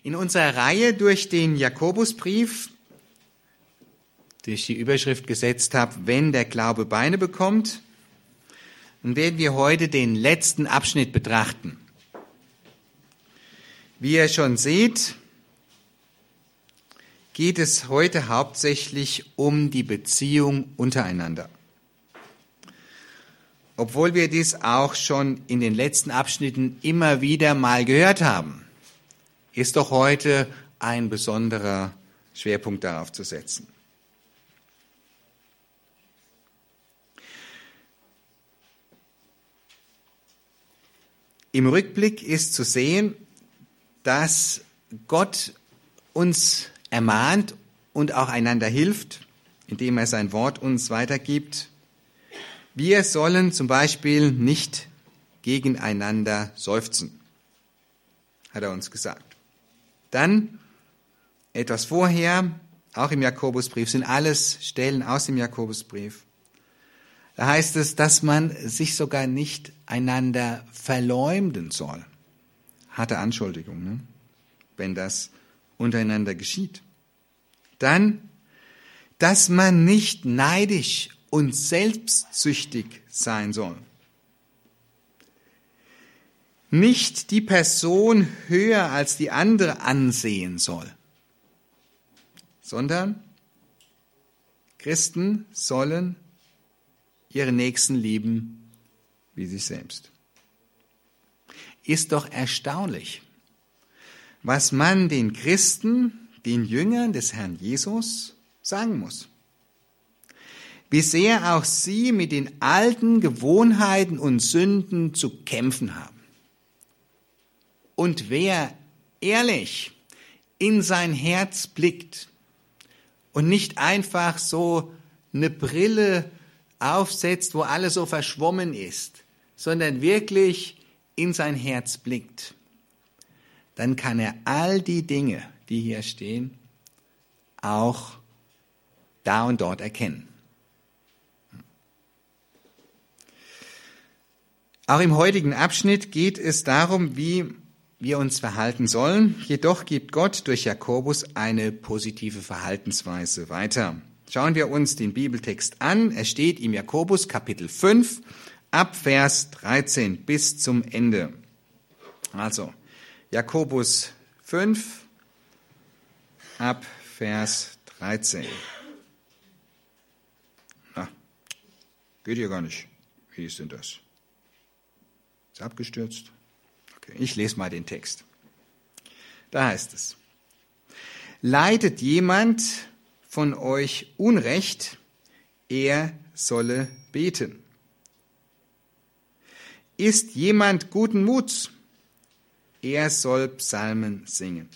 In unserer Reihe durch den Jakobusbrief, die ich die Überschrift gesetzt habe, wenn der Glaube Beine bekommt, werden wir heute den letzten Abschnitt betrachten. Wie ihr schon seht, geht es heute hauptsächlich um die Beziehung untereinander. Obwohl wir dies auch schon in den letzten Abschnitten immer wieder mal gehört haben, ist doch heute ein besonderer Schwerpunkt darauf zu setzen. Im Rückblick ist zu sehen, dass Gott uns ermahnt und auch einander hilft, indem er sein Wort uns weitergibt. Wir sollen zum Beispiel nicht gegeneinander seufzen, hat er uns gesagt. Dann, etwas vorher, auch im Jakobusbrief, sind alles Stellen aus dem Jakobusbrief. Da heißt es, dass man sich sogar nicht einander verleumden soll. Harte Anschuldigung, ne? Wenn das untereinander geschieht. Dann, dass man nicht neidisch und selbstsüchtig sein soll. Nicht die Person höher als die andere ansehen soll, sondern Christen sollen ihre Nächsten lieben wie sich selbst. Ist doch erstaunlich, was man den Christen, den Jüngern des Herrn Jesus sagen muss. Wie sehr auch sie mit den alten Gewohnheiten und Sünden zu kämpfen haben. Und wer ehrlich in sein Herz blickt und nicht einfach so eine Brille aufsetzt, wo alles so verschwommen ist, sondern wirklich in sein Herz blickt, dann kann er all die Dinge, die hier stehen, auch da und dort erkennen. Auch im heutigen Abschnitt geht es darum, wie wir uns verhalten sollen. Jedoch gibt Gott durch Jakobus eine positive Verhaltensweise weiter. Schauen wir uns den Bibeltext an. Er steht im Jakobus Kapitel 5 ab Vers 13 bis zum Ende. Also Jakobus 5 ab Vers 13. Na, geht ja gar nicht. Wie ist denn das? Ist abgestürzt? Okay, ich lese mal den Text. Da heißt es: Leidet jemand von euch Unrecht, er solle beten. Ist jemand guten Muts, er soll Psalmen singen.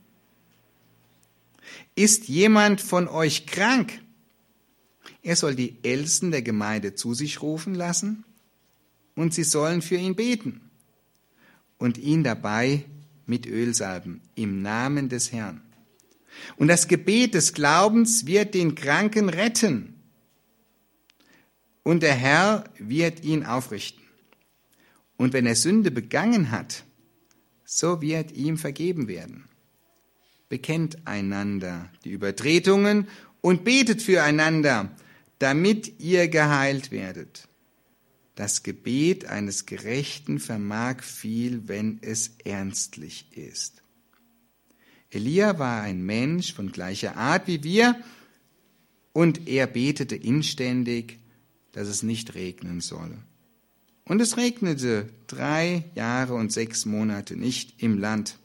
Ist jemand von euch krank, er soll die Ältesten der Gemeinde zu sich rufen lassen und sie sollen für ihn beten und ihn dabei mit Öl salben im Namen des Herrn. Und das Gebet des Glaubens wird den Kranken retten und der Herr wird ihn aufrichten. Und wenn er Sünde begangen hat, so wird ihm vergeben werden. Bekennt einander die Übertretungen und betet füreinander, damit ihr geheilt werdet. Das Gebet eines Gerechten vermag viel, wenn es ernstlich ist. Elia war ein Mensch von gleicher Art wie wir, und er betete inständig, dass es nicht regnen solle. Und es regnete 3 Jahre und 6 Monate nicht im Land.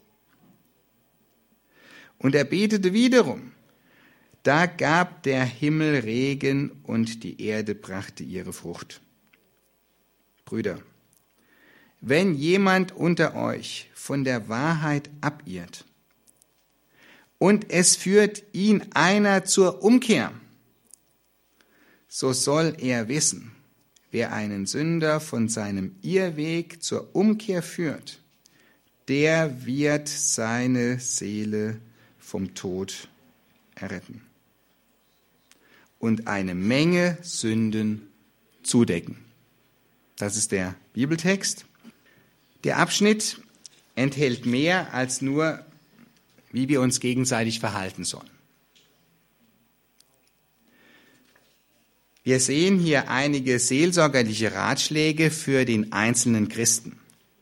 Und er betete wiederum. Da gab der Himmel Regen und die Erde brachte ihre Frucht. Brüder, wenn jemand unter euch von der Wahrheit abirrt und es führt ihn einer zur Umkehr, so soll er wissen, wer einen Sünder von seinem Irrweg zur Umkehr führt, der wird seine Seele vom Tod erretten und eine Menge Sünden zudecken. Das ist der Bibeltext. Der Abschnitt enthält mehr als nur wie wir uns gegenseitig verhalten sollen. Wir sehen hier einige seelsorgerliche Ratschläge für den einzelnen Christen.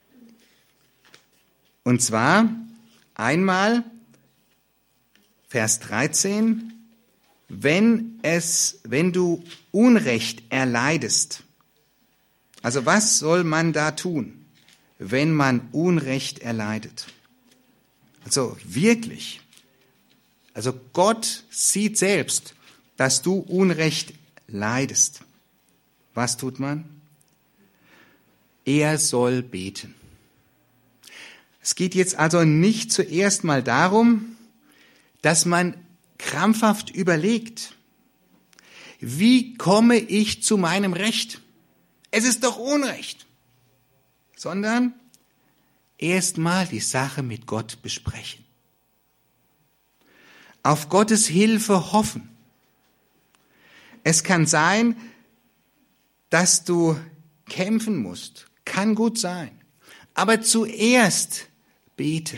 Und zwar einmal Vers 13, wenn du Unrecht erleidest. Also was soll man da tun, wenn man Unrecht erleidet? Also wirklich. Also Gott sieht selbst, dass du Unrecht leidest. Was tut man? Er soll beten. Es geht jetzt also nicht zuerst mal darum, dass man krampfhaft überlegt, wie komme ich zu meinem Recht? Es ist doch Unrecht. Sondern erstmal die Sache mit Gott besprechen. Auf Gottes Hilfe hoffen. Es kann sein, dass du kämpfen musst. Kann gut sein. Aber zuerst bete.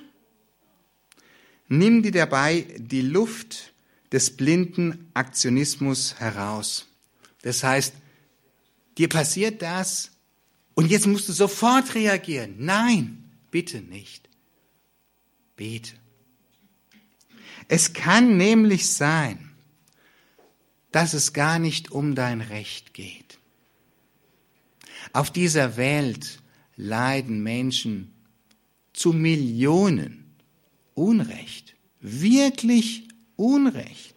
Nimm dir dabei die Luft des blinden Aktionismus heraus. Das heißt, dir passiert das und jetzt musst du sofort reagieren. Nein, bitte nicht. Bete. Es kann nämlich sein, dass es gar nicht um dein Recht geht. Auf dieser Welt leiden Menschen zu Millionen Unrecht, wirklich Unrecht.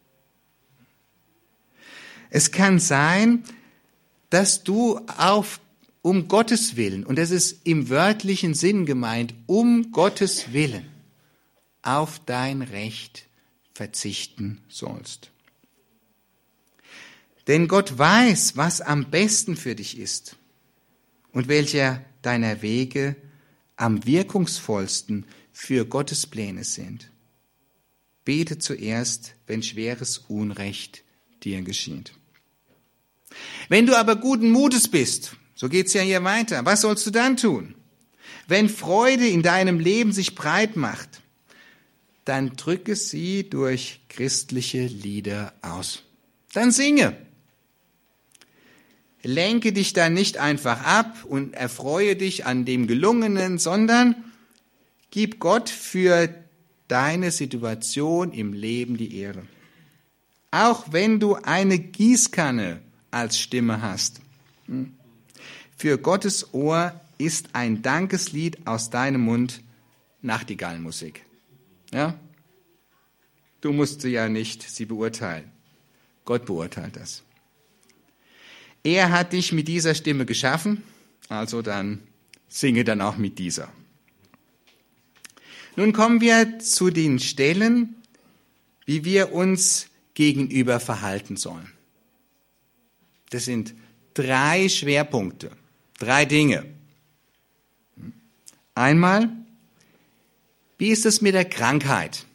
Es kann sein, dass du um Gottes Willen, und das ist im wörtlichen Sinn gemeint, um Gottes Willen, auf dein Recht verzichten sollst. Denn Gott weiß, was am besten für dich ist und welcher deiner Wege am wirkungsvollsten für Gottes Pläne sind. Bete zuerst, wenn schweres Unrecht dir geschieht. Wenn du aber guten Mutes bist, so geht's ja hier weiter, was sollst du dann tun? Wenn Freude in deinem Leben sich breit macht, dann drücke sie durch christliche Lieder aus. Dann singe. Lenke dich dann nicht einfach ab und erfreue dich an dem Gelungenen, sondern gib Gott für deine Situation im Leben die Ehre. Auch wenn du eine Gießkanne als Stimme hast. Für Gottes Ohr ist ein Dankeslied aus deinem Mund Nachtigallmusik. Ja? Du musst sie ja nicht sie beurteilen. Gott beurteilt das. Er hat dich mit dieser Stimme geschaffen, also dann singe dann auch mit dieser. Nun kommen wir zu den Stellen, wie wir uns gegenüber verhalten sollen. Das sind 3 Schwerpunkte, 3 Dinge. Einmal, wie ist es mit der Krankheit?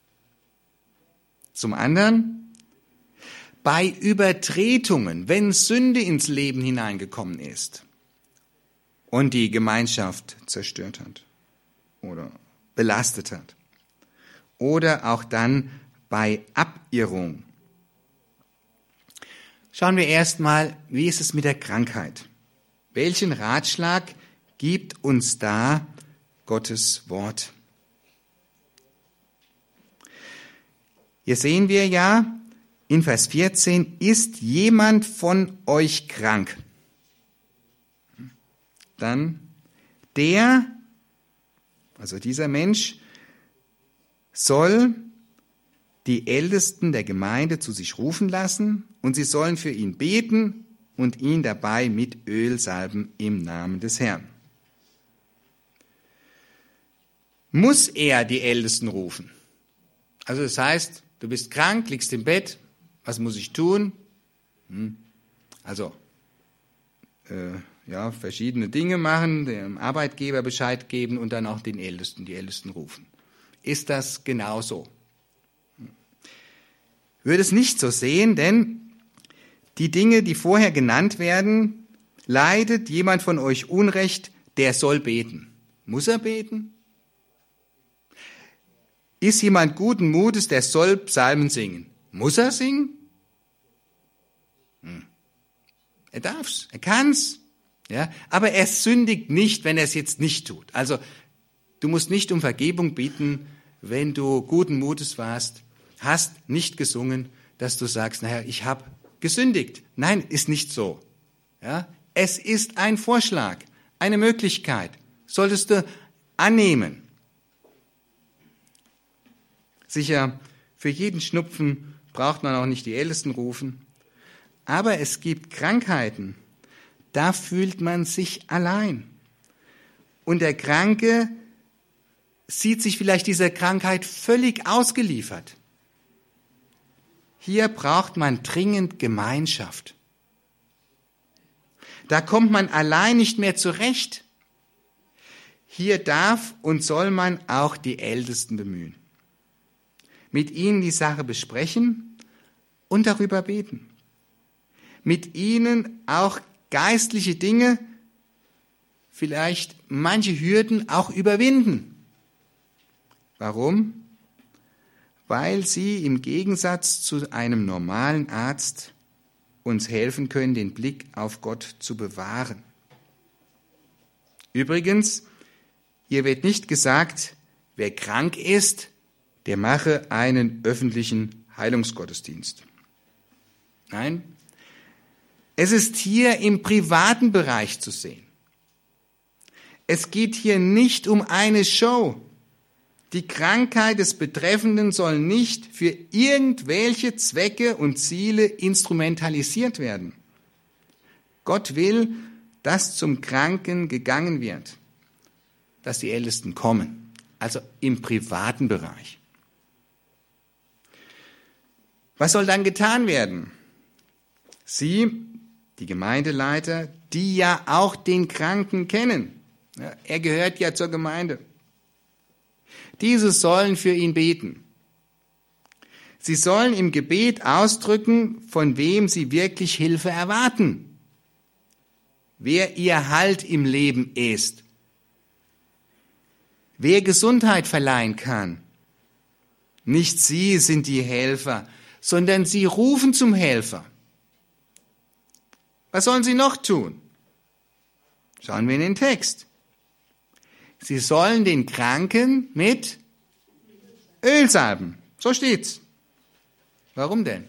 Zum anderen, bei Übertretungen, wenn Sünde ins Leben hineingekommen ist und die Gemeinschaft zerstört hat oder belastet hat. Oder auch dann bei Abirrung. Schauen wir erstmal, wie ist es mit der Krankheit? Welchen Ratschlag gibt uns da Gottes Wort? Hier sehen wir ja in Vers 14, ist jemand von euch krank? Dann dieser Mensch soll die Ältesten der Gemeinde zu sich rufen lassen und sie sollen für ihn beten und ihn dabei mit Öl salben im Namen des Herrn. Muss er die Ältesten rufen? Also das heißt, du bist krank, liegst im Bett, was muss ich tun? Verschiedene Dinge machen, dem Arbeitgeber Bescheid geben und dann auch die Ältesten rufen. Ist das genauso? Ich würde es nicht so sehen, denn die Dinge, die vorher genannt werden, leidet jemand von euch Unrecht, der soll beten. Muss er beten? Ist jemand guten Mutes, der soll Psalmen singen. Muss er singen? Er darf's, er kann's. Ja, aber er sündigt nicht, wenn er es jetzt nicht tut. Also du musst nicht um Vergebung bitten, wenn du guten Mutes warst, hast nicht gesungen, dass du sagst, naja, ich habe gesündigt. Nein, ist nicht so. Ja, es ist ein Vorschlag, eine Möglichkeit. Solltest du annehmen. Sicher, für jeden Schnupfen braucht man auch nicht die Ältesten rufen. Aber es gibt Krankheiten, da fühlt man sich allein. Und der Kranke sieht sich vielleicht dieser Krankheit völlig ausgeliefert. Hier braucht man dringend Gemeinschaft. Da kommt man allein nicht mehr zurecht. Hier darf und soll man auch die Ältesten bemühen. Mit ihnen die Sache besprechen und darüber beten. Mit ihnen auch geistliche Dinge, vielleicht manche Hürden auch überwinden. Warum? Weil sie im Gegensatz zu einem normalen Arzt uns helfen können, den Blick auf Gott zu bewahren. Übrigens, hier wird nicht gesagt, wer krank ist, der mache einen öffentlichen Heilungsgottesdienst. Nein, es ist hier im privaten Bereich zu sehen. Es geht hier nicht um eine Show. Die Krankheit des Betreffenden soll nicht für irgendwelche Zwecke und Ziele instrumentalisiert werden. Gott will, dass zum Kranken gegangen wird, dass die Ältesten kommen, also im privaten Bereich. Was soll dann getan werden? Sie, die Gemeindeleiter, die ja auch den Kranken kennen, ja, er gehört ja zur Gemeinde. Diese sollen für ihn beten. Sie sollen im Gebet ausdrücken, von wem sie wirklich Hilfe erwarten, wer ihr Halt im Leben ist, wer Gesundheit verleihen kann. Nicht sie sind die Helfer, sondern sie rufen zum Helfer. Was sollen sie noch tun? Schauen wir in den Text. Sie sollen den Kranken mit Öl salben. So steht's. Warum denn?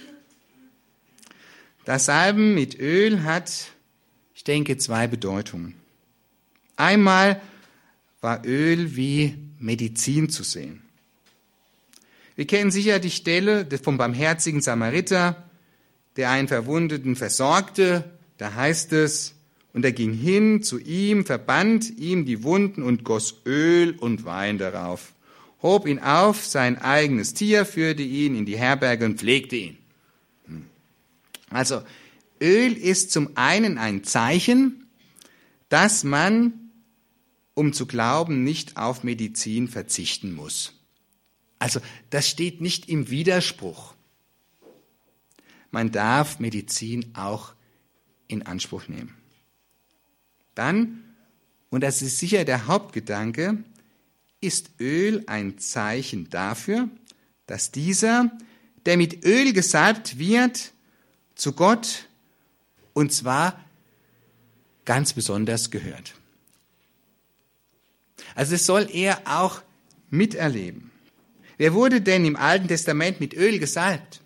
Das Salben mit Öl hat, ich denke, zwei Bedeutungen. Einmal war Öl wie Medizin zu sehen. Wir kennen sicher die Stelle vom barmherzigen Samariter, der einen Verwundeten versorgte. Da heißt es, und er ging hin zu ihm, verband ihm die Wunden und goss Öl und Wein darauf, hob ihn auf, sein eigenes Tier, führte ihn in die Herberge und pflegte ihn. Also Öl ist zum einen ein Zeichen, dass man, um zu glauben, nicht auf Medizin verzichten muss. Also das steht nicht im Widerspruch. Man darf Medizin auch in Anspruch nehmen. Dann, und das ist sicher der Hauptgedanke, ist Öl ein Zeichen dafür, dass dieser, der mit Öl gesalbt wird, zu Gott, und zwar ganz besonders gehört. Also das soll er auch miterleben. Wer wurde denn im Alten Testament mit Öl gesalbt?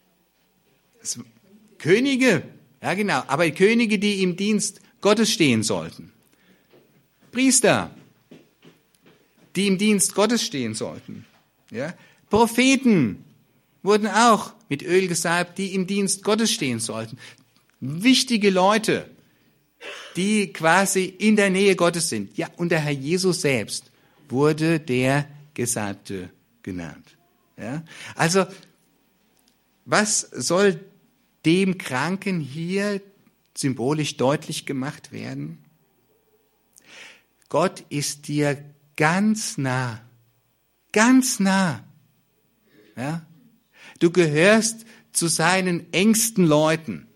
Könige, ja genau, aber Könige, die im Dienst Gottes stehen sollten. Priester, die im Dienst Gottes stehen sollten. Ja? Propheten wurden auch mit Öl gesalbt, die im Dienst Gottes stehen sollten. Wichtige Leute, die quasi in der Nähe Gottes sind. Ja, und der Herr Jesus selbst wurde der Gesalbte genannt. Ja? Also, was soll dem Kranken hier symbolisch deutlich gemacht werden? Gott ist dir ganz nah, ganz nah. Ja? Du gehörst zu seinen engsten Leuten.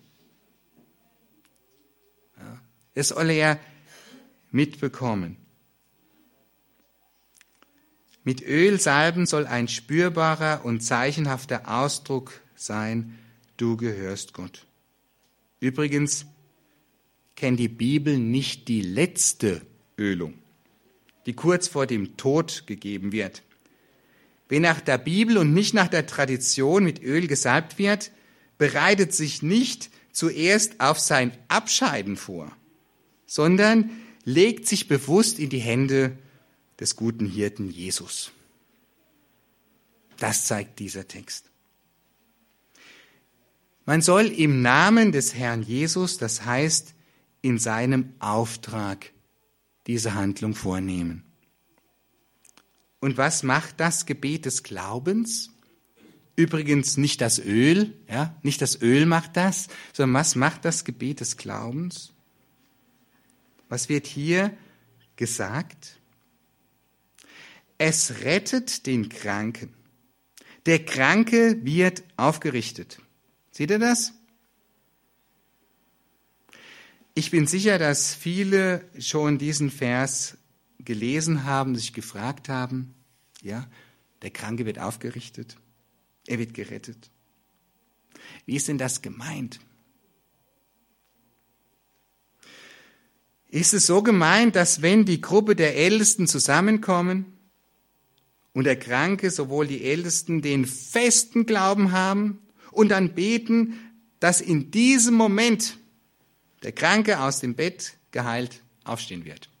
Ja? Das soll er mitbekommen. Mit Öl salben soll ein spürbarer und zeichenhafter Ausdruck sein, du gehörst Gott. Übrigens kennt die Bibel nicht die letzte Ölung, die kurz vor dem Tod gegeben wird. Wer nach der Bibel und nicht nach der Tradition mit Öl gesalbt wird, bereitet sich nicht zuerst auf sein Abscheiden vor, sondern legt sich bewusst in die Hände des guten Hirten Jesus. Das zeigt dieser Text. Man soll im Namen des Herrn Jesus, das heißt in seinem Auftrag, diese Handlung vornehmen. Und was macht das Gebet des Glaubens? Übrigens nicht das Öl, ja, nicht das Öl macht das, sondern was macht das Gebet des Glaubens? Was wird hier gesagt? Es rettet den Kranken. Der Kranke wird aufgerichtet. Seht ihr das? Ich bin sicher, dass viele schon diesen Vers gelesen haben, sich gefragt haben, ja, der Kranke wird aufgerichtet, er wird gerettet. Wie ist denn das gemeint? Ist es so gemeint, dass wenn die Gruppe der Ältesten zusammenkommen und der Kranke, sowohl die Ältesten, den festen Glauben haben und dann beten, dass in diesem Moment der Kranke aus dem Bett geheilt aufstehen wird?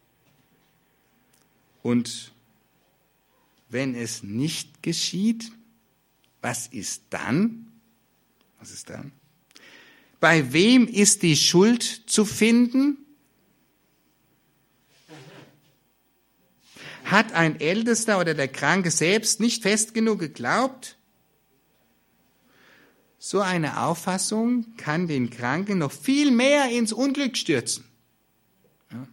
Und wenn es nicht geschieht, was ist dann? Was ist dann? Bei wem ist die Schuld zu finden? Hat ein Ältester oder der Kranke selbst nicht fest genug geglaubt? So eine Auffassung kann den Kranken noch viel mehr ins Unglück stürzen. Ja.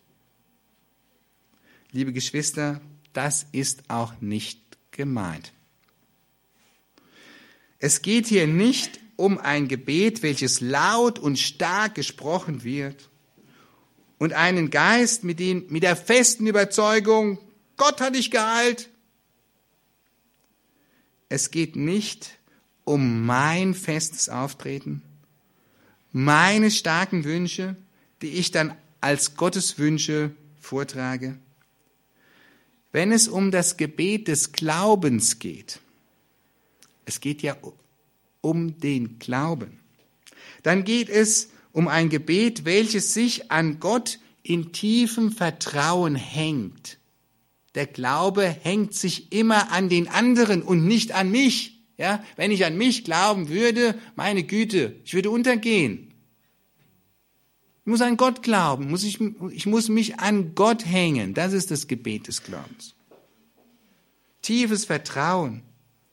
Liebe Geschwister, das ist auch nicht gemeint. Es geht hier nicht um ein Gebet, welches laut und stark gesprochen wird und einen Geist mit der festen Überzeugung, Gott hat dich geheilt. Es geht nicht um mein festes Auftreten, meine starken Wünsche, die ich dann als Gottes Wünsche vortrage. Wenn es um das Gebet des Glaubens geht, es geht ja um den Glauben, dann geht es um ein Gebet, welches sich an Gott in tiefem Vertrauen hängt. Der Glaube hängt sich immer an den anderen und nicht an mich. Ja, wenn ich an mich glauben würde, meine Güte, ich würde untergehen. Ich muss an Gott glauben, ich muss mich an Gott hängen. Das ist das Gebet des Glaubens. Tiefes Vertrauen.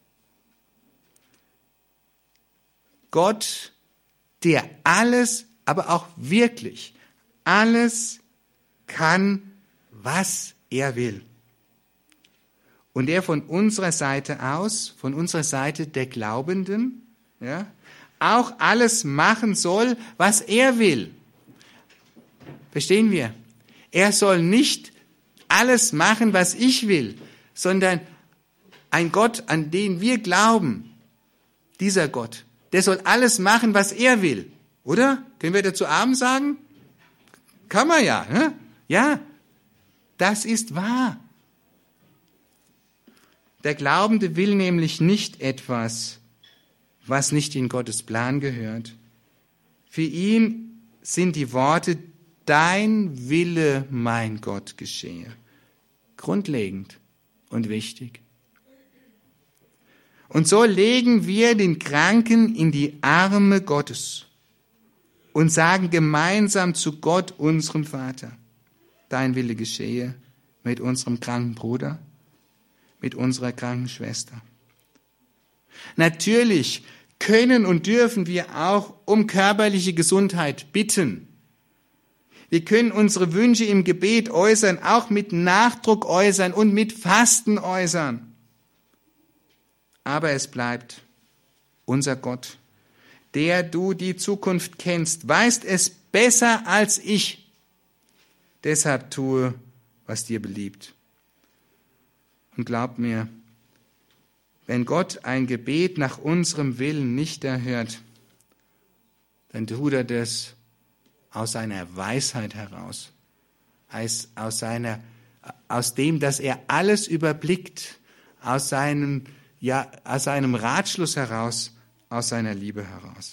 Gott, der alles, aber auch wirklich alles kann, was er will. Und der von unserer Seite aus, von unserer Seite der Glaubenden, ja, auch alles machen soll, was er will. Verstehen wir? Er soll nicht alles machen, was ich will, sondern ein Gott, an den wir glauben, dieser Gott, der soll alles machen, was er will. Oder? Können wir dazu Amen sagen? Kann man ja. Ne? Ja, das ist wahr. Der Glaubende will nämlich nicht etwas, was nicht in Gottes Plan gehört. Für ihn sind die Worte, dein Wille, mein Gott, geschehe, grundlegend und wichtig. Und so legen wir den Kranken in die Arme Gottes und sagen gemeinsam zu Gott, unserem Vater, dein Wille geschehe mit unserem kranken Bruder, mit unserer kranken Schwester. Natürlich können und dürfen wir auch um körperliche Gesundheit bitten. Wir können unsere Wünsche im Gebet äußern, auch mit Nachdruck äußern und mit Fasten äußern. Aber es bleibt unser Gott, der du die Zukunft kennst, weißt es besser als ich. Deshalb tue, was dir beliebt. Und glaubt mir, wenn Gott ein Gebet nach unserem Willen nicht erhört, dann tut er das aus seiner Weisheit heraus, aus dem, dass er alles überblickt, aus seinem Ratschluss heraus, aus seiner Liebe heraus.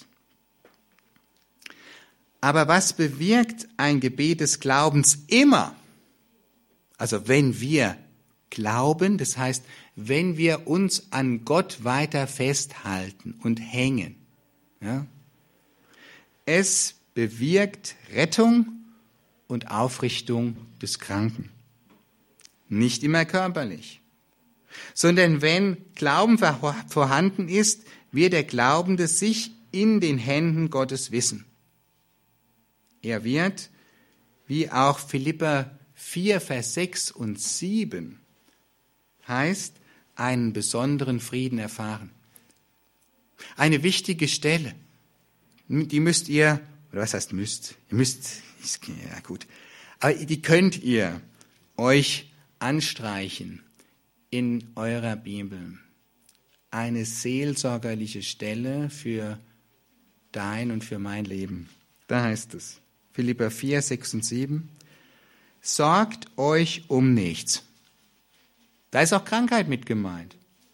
Aber was bewirkt ein Gebet des Glaubens immer? Also wenn wir glauben, das heißt, wenn wir uns an Gott weiter festhalten und hängen, ja, es bewirkt Rettung und Aufrichtung des Kranken. Nicht immer körperlich, sondern wenn Glauben vorhanden ist, wird der Glaubende sich in den Händen Gottes wissen. Er wird, wie auch Philipper 4, Vers 6 und 7 heißt, einen besonderen Frieden erfahren. Eine wichtige Stelle, die müsst ihr, oder was heißt müsst? Ihr müsst, ja gut, aber die könnt ihr euch anstreichen in eurer Bibel. Eine seelsorgerliche Stelle für dein und für mein Leben. Da heißt es, Philipper 4, 6 und 7, sorgt euch um nichts. Da ist auch Krankheit mit gemeint.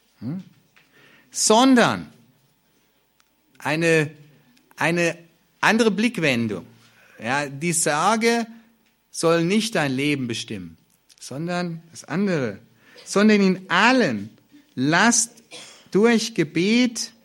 Sondern eine andere Blickwendung. Ja, die Sorge soll nicht dein Leben bestimmen, sondern das andere. Sondern in allen lasst durch Gebet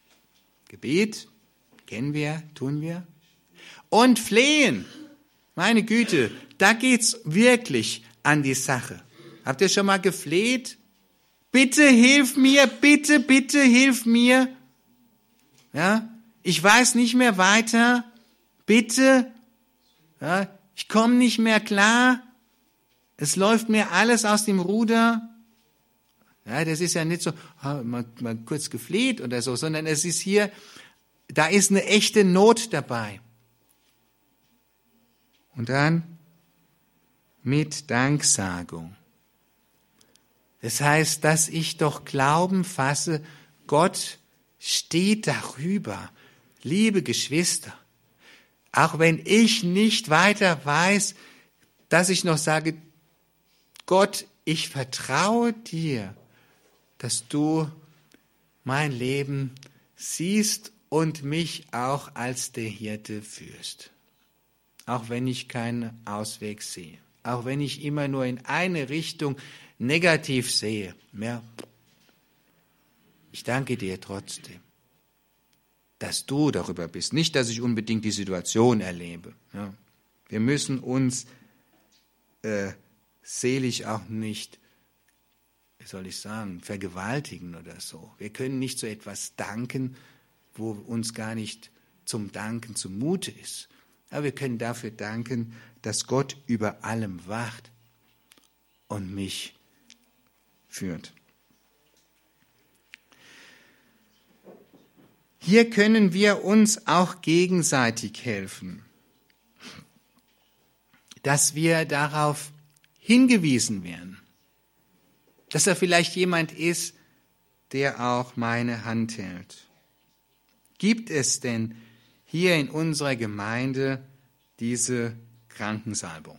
kennen wir, tun wir, und Flehen. Meine Güte, da geht's wirklich an die Sache. Habt ihr schon mal gefleht? Bitte hilf mir, bitte, bitte hilf mir. Ja, ich weiß nicht mehr weiter. Bitte, ja, ich komme nicht mehr klar. Es läuft mir alles aus dem Ruder. Ja, das ist ja nicht so, mal kurz gefleht oder so, sondern es ist hier, da ist eine echte Not dabei. Und dann mit Danksagung. Das heißt, dass ich doch Glauben fasse, Gott steht darüber. Liebe Geschwister, auch wenn ich nicht weiter weiß, dass ich noch sage, Gott, ich vertraue dir, dass du mein Leben siehst und mich auch als der Hirte führst. Auch wenn ich keinen Ausweg sehe. Auch wenn ich immer nur in eine Richtung negativ sehe. Ja, ich danke dir trotzdem, dass du darüber bist. Nicht, dass ich unbedingt die Situation erlebe. Ja. Wir müssen uns seelisch auch nicht, wie soll ich sagen, vergewaltigen oder so. Wir können nicht so etwas danken, wo uns gar nicht zum Danken zumute ist. Aber wir können dafür danken, dass Gott über allem wacht und mich führt. Hier können wir uns auch gegenseitig helfen, dass wir darauf hingewiesen werden, dass da vielleicht jemand ist, der auch meine Hand hält. Gibt es denn hier in unserer Gemeinde diese Krankensalbung?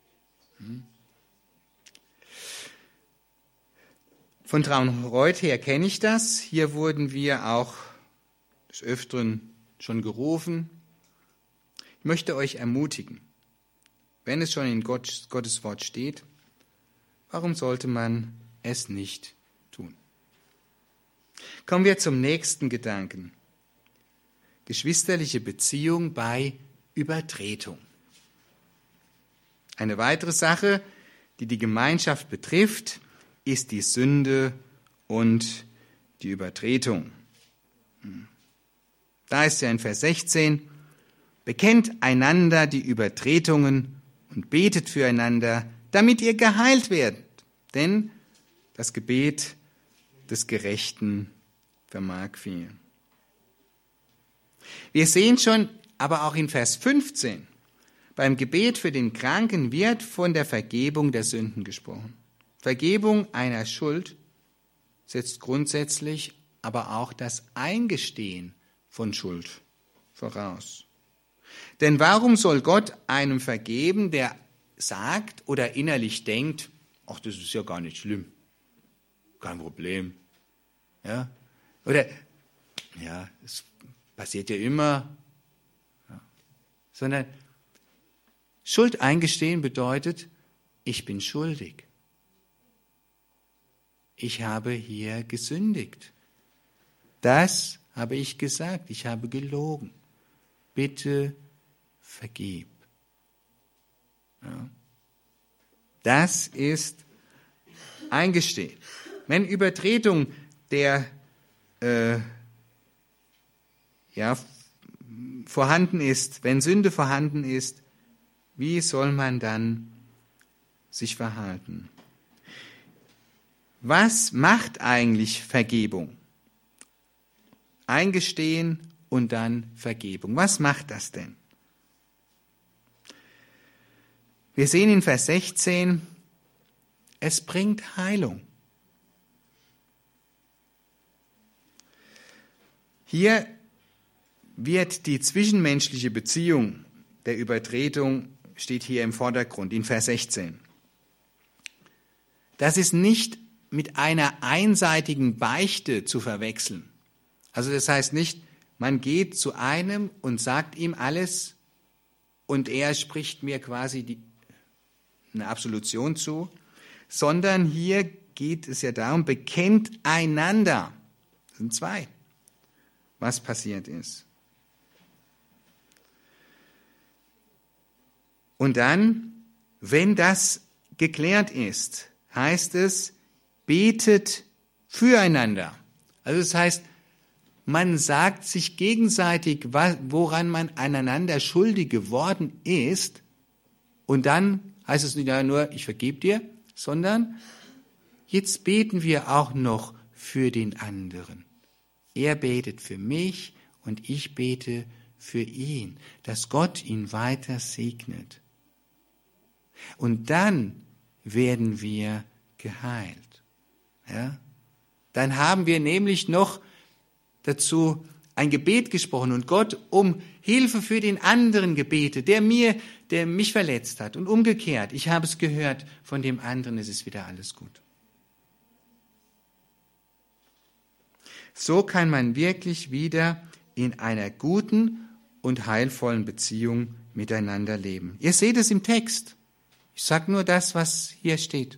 Von Traunreuth her kenne ich das. Hier wurden wir auch des Öfteren schon gerufen. Ich möchte euch ermutigen, wenn es schon in Gottes Wort steht, warum sollte man es nicht tun? Kommen wir zum nächsten Gedanken. Geschwisterliche Beziehung bei Übertretung. Eine weitere Sache, die die Gemeinschaft betrifft, ist die Sünde und die Übertretung. Da ist ja in Vers 16, bekennt einander die Übertretungen und betet füreinander, damit ihr geheilt werdet. Denn das Gebet des Gerechten vermag viel. Wir sehen schon, aber auch in Vers 15, beim Gebet für den Kranken wird von der Vergebung der Sünden gesprochen. Vergebung einer Schuld setzt grundsätzlich aber auch das Eingestehen von Schuld voraus. Denn warum soll Gott einem vergeben, der sagt oder innerlich denkt, ach, das ist ja gar nicht schlimm, kein Problem. Ja? Oder, ja, es passiert ja immer. Ja. Sondern Schuld eingestehen bedeutet, ich bin schuldig. Ich habe hier gesündigt. Das habe ich gesagt, ich habe gelogen. Bitte vergib. Ja. Das ist Eingestehen. Wenn Übertretung der vorhanden ist, wenn Sünde vorhanden ist, wie soll man dann sich verhalten? Was macht eigentlich Vergebung? Eingestehen und dann Vergebung. Was macht das denn? Wir sehen in Vers 16, es bringt Heilung. Hier wird die zwischenmenschliche Beziehung der Übertretung, steht hier im Vordergrund, in Vers 16. Das ist nicht mit einer einseitigen Beichte zu verwechseln. Also das heißt nicht, man geht zu einem und sagt ihm alles und er spricht mir quasi eine Absolution zu, sondern hier geht es ja darum, bekennt einander. Das sind zwei, was passiert ist. Und dann, wenn das geklärt ist, heißt es, betet füreinander. Also das heißt, man sagt sich gegenseitig, woran man aneinander schuldig geworden ist. Und dann heißt es nicht nur, ich vergebe dir, sondern jetzt beten wir auch noch für den anderen. Er betet für mich und ich bete für ihn, dass Gott ihn weiter segnet. Und dann werden wir geheilt. Ja? Dann haben wir nämlich noch dazu ein Gebet gesprochen und Gott um Hilfe für den anderen gebetet, der mich verletzt hat. Und umgekehrt, ich habe es gehört, von dem anderen ist es wieder alles gut. So kann man wirklich wieder in einer guten und heilvollen Beziehung miteinander leben. Ihr seht es im Text. Ich sage nur das, was hier steht.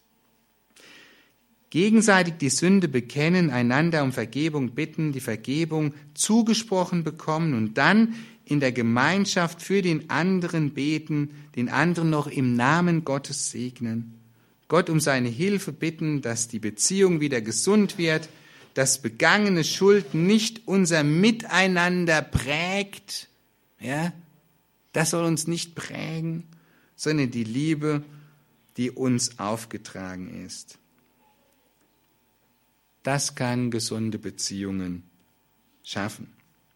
Gegenseitig die Sünde bekennen, einander um Vergebung bitten, die Vergebung zugesprochen bekommen und dann in der Gemeinschaft für den anderen beten, den anderen noch im Namen Gottes segnen, Gott um seine Hilfe bitten, dass die Beziehung wieder gesund wird, dass begangene Schuld nicht unser Miteinander prägt, ja, das soll uns nicht prägen, sondern die Liebe, die uns aufgetragen ist. Das kann gesunde Beziehungen schaffen.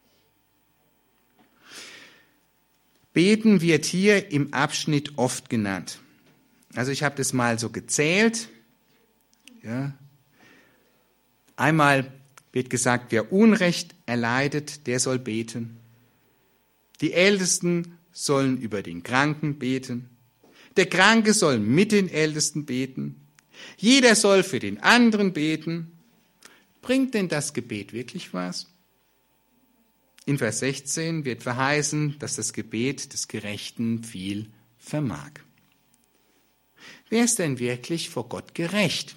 Beten wird hier im Abschnitt oft genannt. Also ich habe das mal so gezählt. Ja. Einmal wird gesagt, wer Unrecht erleidet, der soll beten. Die Ältesten sollen über den Kranken beten. Der Kranke soll mit den Ältesten beten. Jeder soll für den anderen beten. Bringt denn das Gebet wirklich was? In Vers 16 wird verheißen, dass das Gebet des Gerechten viel vermag. Wer ist denn wirklich vor Gott gerecht?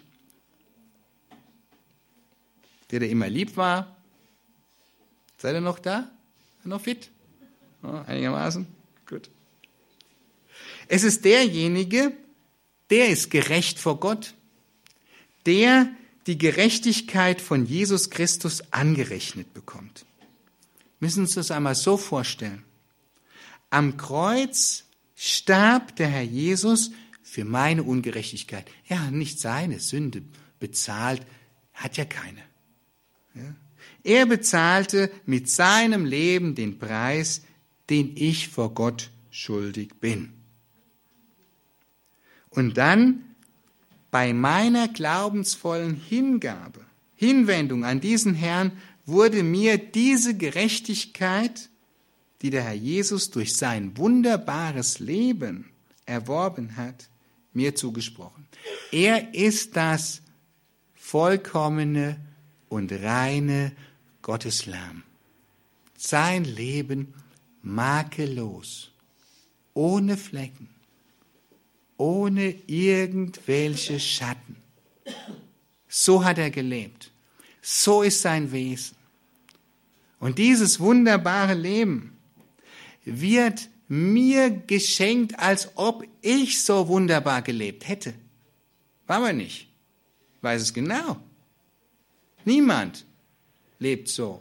Der immer lieb war? Seid ihr noch da? Noch fit? Ja, einigermaßen? Gut. Es ist derjenige, der ist gerecht vor Gott, der die Gerechtigkeit von Jesus Christus angerechnet bekommt. Wir müssen uns das einmal so vorstellen. Am Kreuz starb der Herr Jesus für meine Ungerechtigkeit. Er hat nicht seine Sünde bezahlt, hat ja keine. Ja? Er bezahlte mit seinem Leben den Preis, den ich vor Gott schuldig bin. Und dann bei meiner glaubensvollen Hinwendung an diesen Herrn wurde mir diese Gerechtigkeit, die der Herr Jesus durch sein wunderbares Leben erworben hat, mir zugesprochen. Er ist das vollkommene und reine Gotteslamm. Sein Leben makellos, ohne Flecken, ohne irgendwelche Schatten. So hat er gelebt. So ist sein Wesen. Und dieses wunderbare Leben wird mir geschenkt, als ob ich so wunderbar gelebt hätte. War aber nicht. Ich weiß es genau. Niemand lebt so.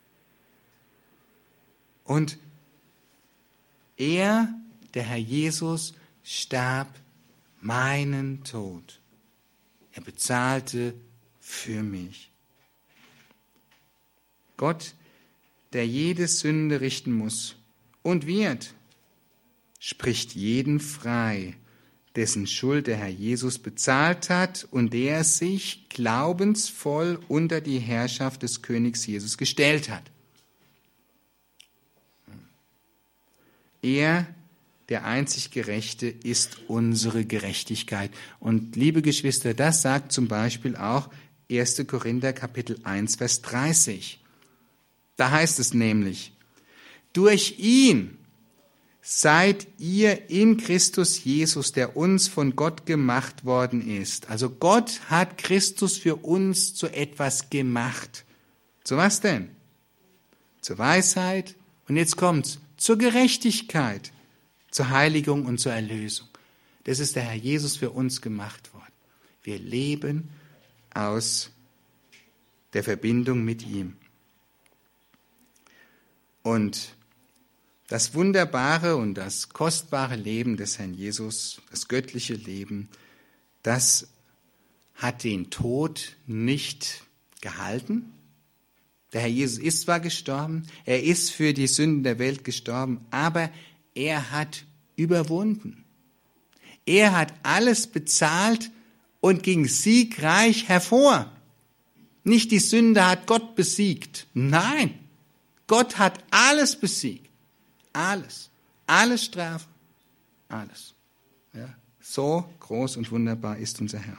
Und er, der Herr Jesus, starb meinen Tod. Er bezahlte für mich. Gott, der jede Sünde richten muss und wird, spricht jeden frei, dessen Schuld der Herr Jesus bezahlt hat und der sich glaubensvoll unter die Herrschaft des Königs Jesus gestellt hat. Er, der einzig Gerechte, ist unsere Gerechtigkeit. Und liebe Geschwister, das sagt zum Beispiel auch 1. Korinther Kapitel 1, Vers 30. Da heißt es nämlich, durch ihn seid ihr in Christus Jesus, der uns von Gott gemacht worden ist. Also Gott hat Christus für uns zu etwas gemacht. Zu was denn? Zur Weisheit. Und jetzt kommt's. Zur Gerechtigkeit, zur Heiligung und zur Erlösung. Das ist der Herr Jesus für uns gemacht worden. Wir leben aus der Verbindung mit ihm. Und das wunderbare und das kostbare Leben des Herrn Jesus, das göttliche Leben, das hat den Tod nicht gehalten. Der Herr Jesus ist zwar gestorben, er ist für die Sünden der Welt gestorben, aber er hat überwunden. Er hat alles bezahlt und ging siegreich hervor. Nicht die Sünde hat Gott besiegt. Nein, Gott hat alles besiegt. Alles. Alle Strafen. Alles. Ja, so groß und wunderbar ist unser Herr.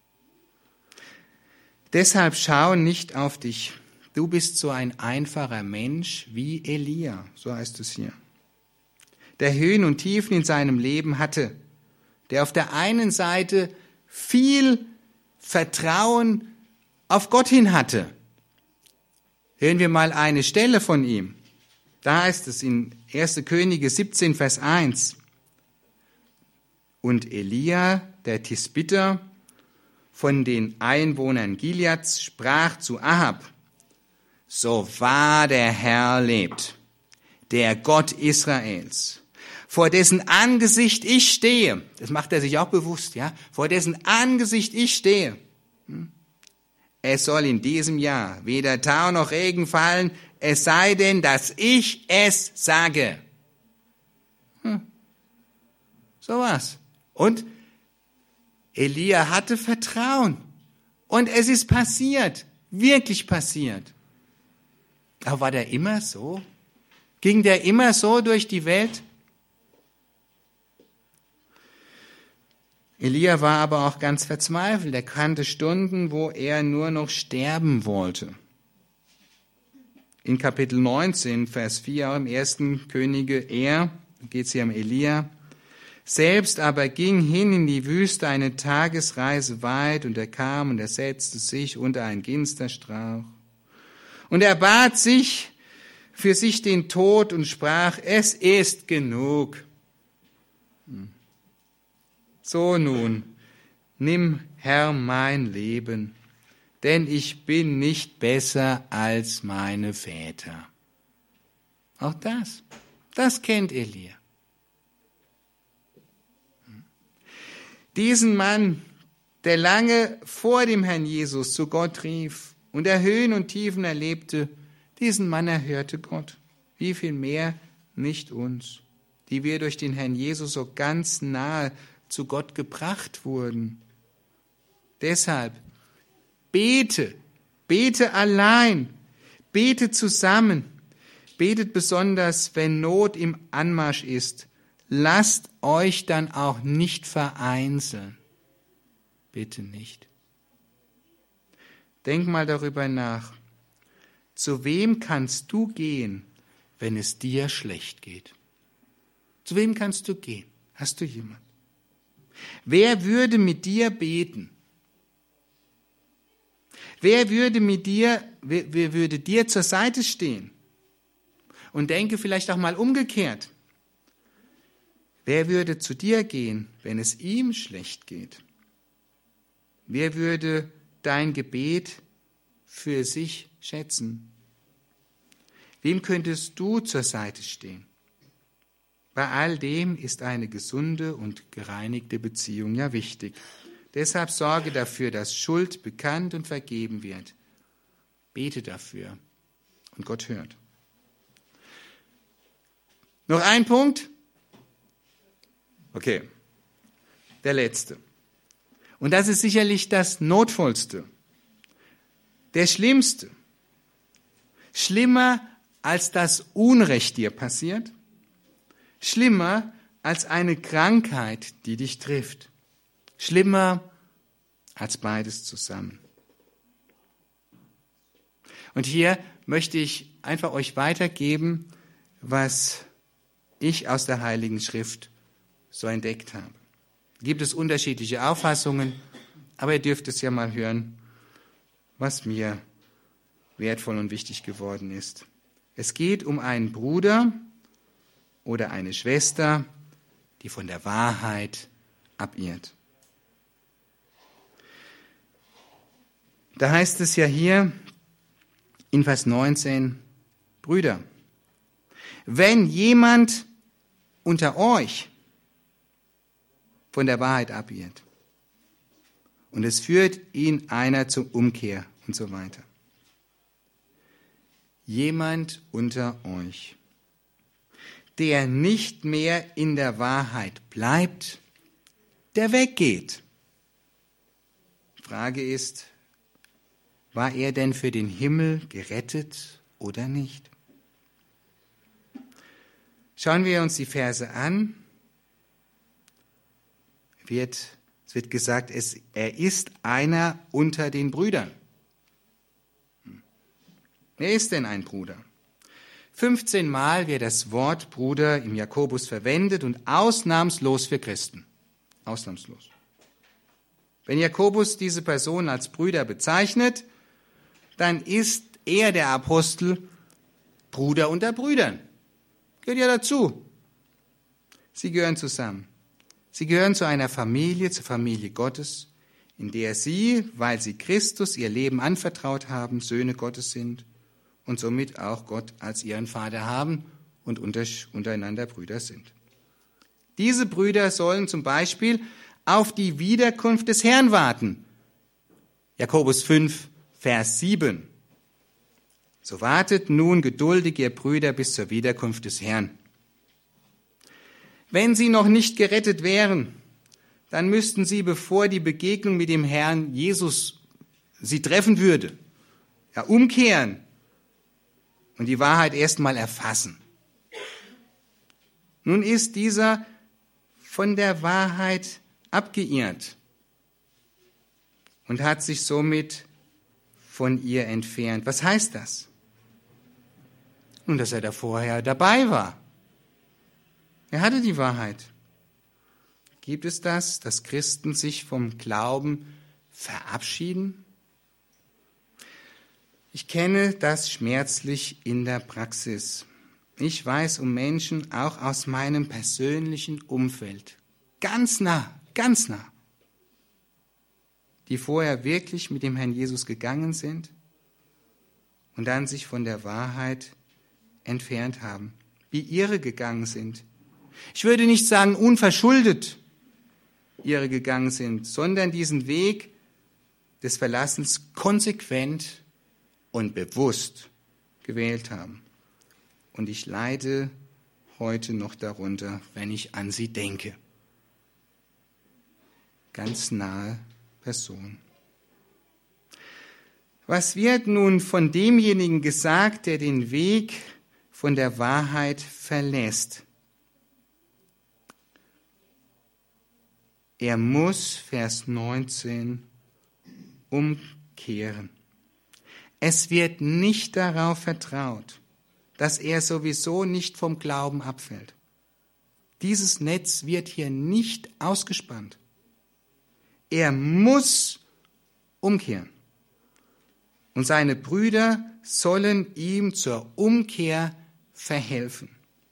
Deshalb schau nicht auf dich. Du bist so ein einfacher Mensch wie Elia, so heißt es hier, der Höhen und Tiefen in seinem Leben hatte, der auf der einen Seite viel Vertrauen auf Gott hin hatte. Hören wir mal eine Stelle von ihm. Da heißt es in 1. Könige 17, Vers 1. Und Elia, der Tisbiter, von den Einwohnern Gileads, sprach zu Ahab, so wahr der Herr lebt, der Gott Israels, vor dessen Angesicht ich stehe, das macht er sich auch bewusst, ja, vor dessen Angesicht ich stehe, es soll in diesem Jahr weder Tau noch Regen fallen, es sei denn, dass ich es sage. So was. Und Elia hatte Vertrauen. Und es ist passiert, wirklich passiert. Aber war der immer so? Ging der immer so durch die Welt? Elia war aber auch ganz verzweifelt. Er kannte Stunden, wo er nur noch sterben wollte. In Kapitel 19, Vers 4, im 1. Könige, geht es hier um Elia, selbst aber ging hin in die Wüste eine Tagesreise weit, und er kam und er setzte sich unter einen Ginsterstrauch. Und er bat sich für sich den Tod und sprach, es ist genug. So nun, nimm, Herr, mein Leben, denn ich bin nicht besser als meine Väter. Auch das kennt Elia. Diesen Mann, der lange vor dem Herrn Jesus zu Gott rief und der Höhen und Tiefen erlebte, diesen Mann erhörte Gott. Wie viel mehr nicht uns, die wir durch den Herrn Jesus so ganz nahe zu Gott gebracht wurden. Deshalb bete allein, bete zusammen, betet besonders, wenn Not im Anmarsch ist. Lasst euch dann auch nicht vereinzeln. Bitte nicht. Denk mal darüber nach. Zu wem kannst du gehen, wenn es dir schlecht geht? Zu wem kannst du gehen? Hast du jemanden? Wer würde mit dir beten? Wer würde dir zur Seite stehen? Und denke vielleicht auch mal umgekehrt. Wer würde zu dir gehen, wenn es ihm schlecht geht? Wer würde dein Gebet für sich schätzen? Wem könntest du zur Seite stehen? Bei all dem ist eine gesunde und gereinigte Beziehung ja wichtig. Deshalb sorge dafür, dass Schuld bekannt und vergeben wird. Bete dafür und Gott hört. Noch ein Punkt? Okay, der letzte. Und das ist sicherlich das Notvollste, der Schlimmste. Schlimmer als das Unrecht dir passiert, schlimmer als eine Krankheit, die dich trifft, schlimmer als beides zusammen. Und hier möchte ich einfach euch weitergeben, was ich aus der Heiligen Schrift so entdeckt habe. Gibt es unterschiedliche Auffassungen, aber ihr dürft es ja mal hören, was mir wertvoll und wichtig geworden ist. Es geht um einen Bruder oder eine Schwester, die von der Wahrheit abirrt. Da heißt es ja hier in Vers 19, Brüder, wenn jemand unter euch von der Wahrheit abirrt und es führt ihn einer zur Umkehr und so weiter. Jemand unter euch, der nicht mehr in der Wahrheit bleibt, der weggeht. Frage ist, war er denn für den Himmel gerettet oder nicht? Schauen wir uns die Verse an. Es wird gesagt, er ist einer unter den Brüdern. Wer ist denn ein Bruder? 15 Mal wird das Wort Bruder im Jakobus verwendet und ausnahmslos für Christen. Ausnahmslos. Wenn Jakobus diese Person als Brüder bezeichnet, dann ist er der Apostel Bruder unter Brüdern. Gehört ja dazu. Sie gehören zusammen. Sie gehören zu einer Familie, zur Familie Gottes, in der sie, weil sie Christus ihr Leben anvertraut haben, Söhne Gottes sind und somit auch Gott als ihren Vater haben und untereinander Brüder sind. Diese Brüder sollen zum Beispiel auf die Wiederkunft des Herrn warten. Jakobus 5, Vers 7. So wartet nun geduldig, ihr Brüder, bis zur Wiederkunft des Herrn. Wenn sie noch nicht gerettet wären, dann müssten sie, bevor die Begegnung mit dem Herrn Jesus sie treffen würde, ja, umkehren und die Wahrheit erstmal erfassen. Nun ist dieser von der Wahrheit abgeirrt und hat sich somit von ihr entfernt. Was heißt das? Nun, dass er da vorher dabei war. Er hatte die Wahrheit. Gibt es das, dass Christen sich vom Glauben verabschieden? Ich kenne das schmerzlich in der Praxis. Ich weiß um Menschen auch aus meinem persönlichen Umfeld, ganz nah, die vorher wirklich mit dem Herrn Jesus gegangen sind und dann sich von der Wahrheit entfernt haben, wie irre gegangen sind. Ich würde nicht sagen unverschuldet irre gegangen sind, sondern diesen Weg des Verlassens konsequent und bewusst gewählt haben. Und ich leide heute noch darunter, wenn ich an sie denke. Ganz nahe Person. Was wird nun von demjenigen gesagt, der den Weg von der Wahrheit verlässt? Er muss, Vers 19, umkehren. Es wird nicht darauf vertraut, dass er sowieso nicht vom Glauben abfällt. Dieses Netz wird hier nicht ausgespannt. Er muss umkehren. Und seine Brüder sollen ihm zur Umkehr verhelfen.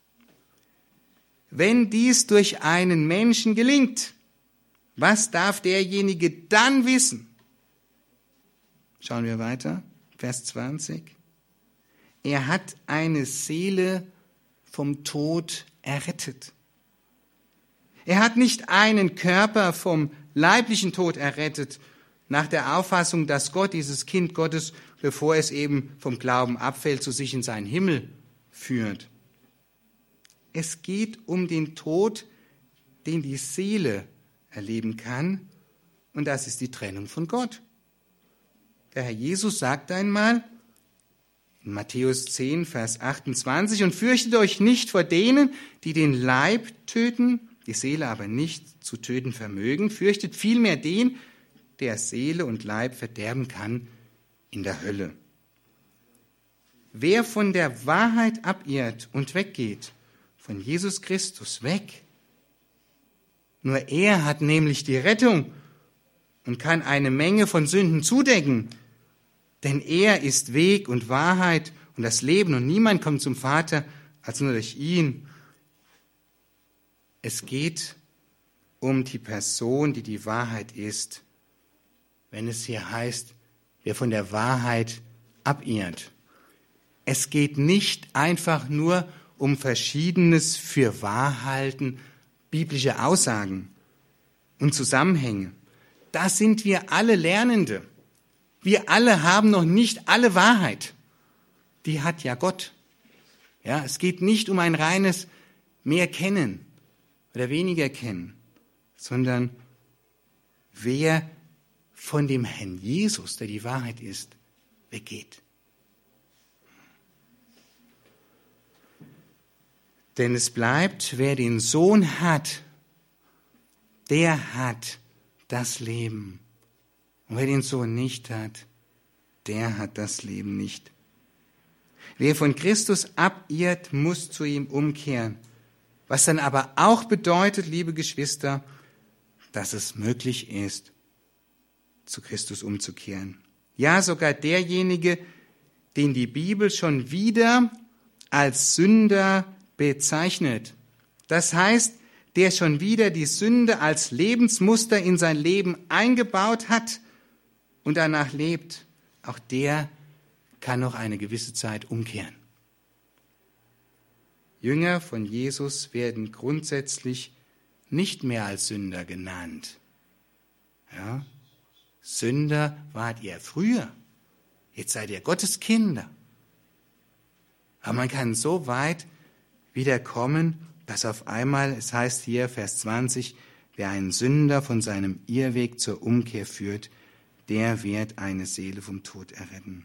Wenn dies durch einen Menschen gelingt, was darf derjenige dann wissen? Schauen wir weiter, Vers 20. Er hat eine Seele vom Tod errettet. Er hat nicht einen Körper vom leiblichen Tod errettet, nach der Auffassung, dass Gott dieses Kind Gottes, bevor es eben vom Glauben abfällt, zu sich in seinen Himmel führt. Es geht um den Tod, den die Seele erleben kann, und das ist die Trennung von Gott. Der Herr Jesus sagt einmal in Matthäus 10, Vers 28, und fürchtet euch nicht vor denen, die den Leib töten, die Seele aber nicht zu töten vermögen, fürchtet vielmehr den, der Seele und Leib verderben kann in der Hölle. Wer von der Wahrheit abirrt und weggeht, von Jesus Christus weg, nur er hat nämlich die Rettung und kann eine Menge von Sünden zudecken, denn er ist Weg und Wahrheit und das Leben und niemand kommt zum Vater als nur durch ihn. Es geht um die Person, die die Wahrheit ist, wenn es hier heißt, wer von der Wahrheit abirrt. Es geht nicht einfach nur um verschiedenes Fürwahrhalten, biblische Aussagen und Zusammenhänge. Da sind wir alle Lernende. Wir alle haben noch nicht alle Wahrheit. Die hat ja Gott. Ja, es geht nicht um ein reines mehr kennen oder weniger kennen, sondern wer von dem Herrn Jesus, der die Wahrheit ist, weggeht. Denn es bleibt, wer den Sohn hat, der hat das Leben. Und wer den Sohn nicht hat, der hat das Leben nicht. Wer von Christus abirrt, muss zu ihm umkehren. Was dann aber auch bedeutet, liebe Geschwister, dass es möglich ist, zu Christus umzukehren. Ja, sogar derjenige, den die Bibel schon wieder als Sünder bezeichnet. Das heißt, der schon wieder die Sünde als Lebensmuster in sein Leben eingebaut hat und danach lebt, auch der kann noch eine gewisse Zeit umkehren. Jünger von Jesus werden grundsätzlich nicht mehr als Sünder genannt. Ja? Sünder wart ihr früher, jetzt seid ihr Gottes Kinder. Aber man kann so weit wieder kommen, dass auf einmal, es heißt hier, Vers 20, wer einen Sünder von seinem Irrweg zur Umkehr führt, der wird eine Seele vom Tod erretten.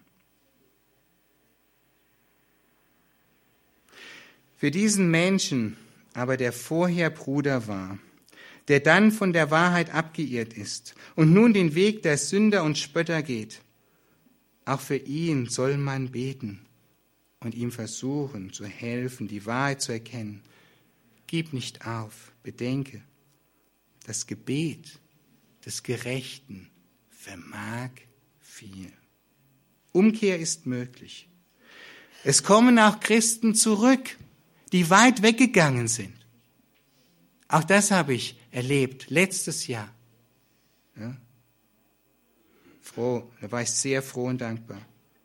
Für diesen Menschen aber, der vorher Bruder war, der dann von der Wahrheit abgeirrt ist und nun den Weg der Sünder und Spötter geht, auch für ihn soll man beten und ihm versuchen zu helfen, die Wahrheit zu erkennen. Gib nicht auf, bedenke, das Gebet des Gerechten vermag viel. Umkehr ist möglich. Es kommen auch Christen zurück, die weit weggegangen sind. Auch das habe ich erlebt, letztes Jahr. Ja? Da war ich sehr froh und dankbar.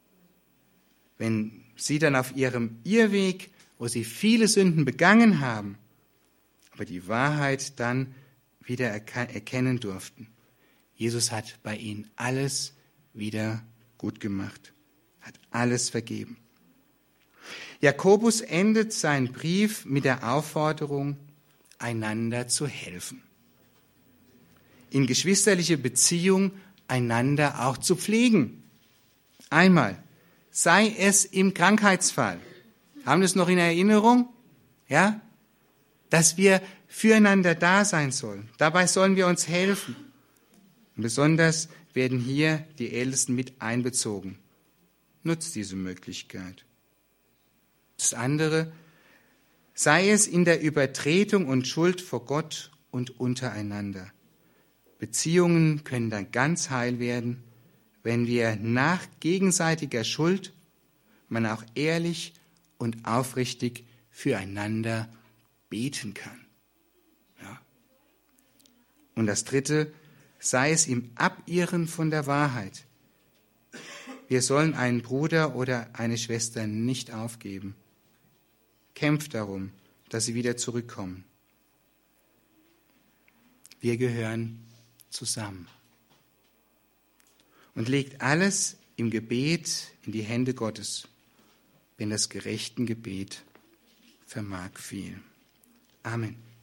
Wenn sie dann auf ihrem Irrweg, wo sie viele Sünden begangen haben, aber die Wahrheit dann wieder erkennen durften. Jesus hat bei ihnen alles wieder gut gemacht, hat alles vergeben. Jakobus endet seinen Brief mit der Aufforderung, einander zu helfen. In geschwisterliche Beziehung einander auch zu pflegen. Einmal, sei es im Krankheitsfall. Haben wir es noch in Erinnerung? Ja? Dass wir füreinander da sein sollen. Dabei sollen wir uns helfen. Und besonders werden hier die Ältesten mit einbezogen. Nutzt diese Möglichkeit. Das andere, sei es in der Übertretung und Schuld vor Gott und untereinander. Beziehungen können dann ganz heil werden, wenn wir nach gegenseitiger Schuld man auch ehrlich und aufrichtig füreinander beten kann. Ja. Und das dritte, sei es im Abirren von der Wahrheit. Wir sollen einen Bruder oder eine Schwester nicht aufgeben. Kämpft darum, dass sie wieder zurückkommen. Wir gehören zusammen. Und legt alles im Gebet in die Hände Gottes, wenn das gerechten Gebet vermag viel. Amen.